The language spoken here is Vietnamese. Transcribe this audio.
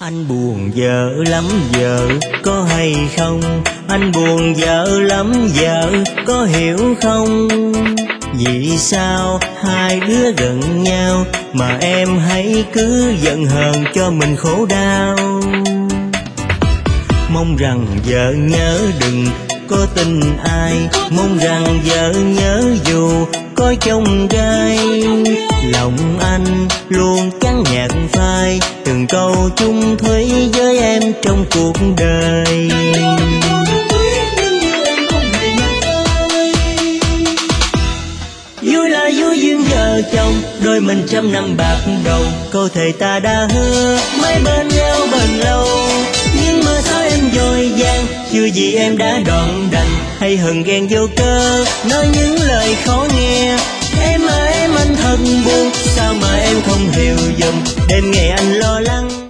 Anh buồn vợ lắm vợ có hay không? Anh buồn vợ lắm vợ có hiểu không? Vì sao hai đứa gần nhau mà em hãy cứ giận hờn cho mình khổ đau? Mong rằng vợ nhớ đừng có tin ai, mong rằng vợ nhớ dù có chông gai. Lòng anh luôn cắn nhạt phai từng câu chung thủy với em trong cuộc đời. Vui là vui duyên vợ chồng, đôi mình trăm năm bạc đầu, câu thề ta đã hứa mãi bên nhau bền lâu. Nhưng mà sao em vội vàng, chưa gì em đã đoạn đành, hay hờn ghen vô cớ nói những lời khó nghe. Em à em anh thật buồn, sao mà em không hiểu dùm, đêm ngày anh lo lắng.